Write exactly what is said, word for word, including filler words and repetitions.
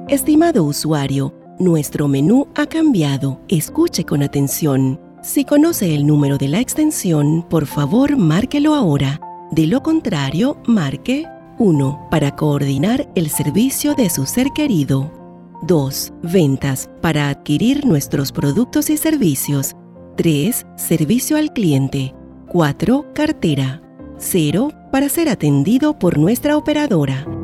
Estimado usuario, nuestro menú ha cambiado. Escuche con atención. Si conoce el número de la extensión, por favor, márquelo ahora. De lo contrario, marque uno para coordinar el servicio de su ser querido. dos. Ventas para adquirir nuestros productos y servicios. tres. Servicio al cliente. cuatro. Cartera. cero. Para ser atendido por nuestra operadora.